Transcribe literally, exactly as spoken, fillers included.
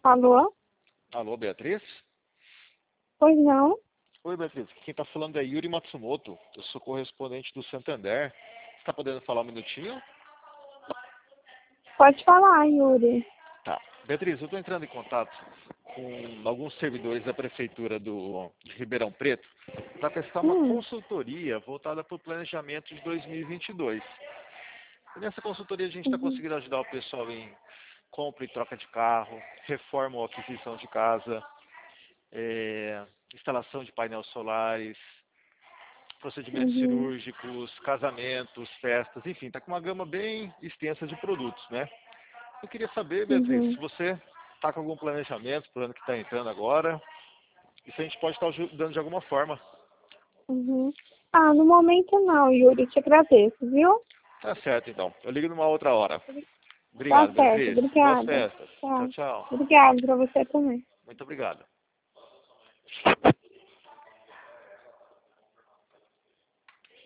Alô? Alô, Beatriz? Pois não? Oi, Beatriz. Quem está falando é Yuri Matsumoto. Eu sou correspondente do Santander. Você está podendo falar um minutinho? Pode falar, Yuri. Tá. Beatriz, eu estou entrando em contato com alguns servidores da Prefeitura do, de Ribeirão Preto para prestar uma Hum, consultoria voltada para o planejamento de dois mil e vinte e dois. E nessa consultoria a gente está uhum, conseguindo ajudar o pessoal em compra e troca de carro, reforma ou aquisição de casa, é, instalação de painéis solares, procedimentos uhum, cirúrgicos, casamentos, festas, enfim, está com uma gama bem extensa de produtos, né? Eu queria saber, Beatriz, se uhum, você está com algum planejamento para o ano que está entrando agora, e se a gente pode estar ajudando de alguma forma. uhum. Ah, no momento não, Yuri. Eu te agradeço, viu? Tá certo, então. Eu ligo numa outra hora. Tá Obrigado, certo. Beatriz. Boas Obrigada. festas. Tchau, Tá. tchau. Obrigada pra você também. Muito obrigado.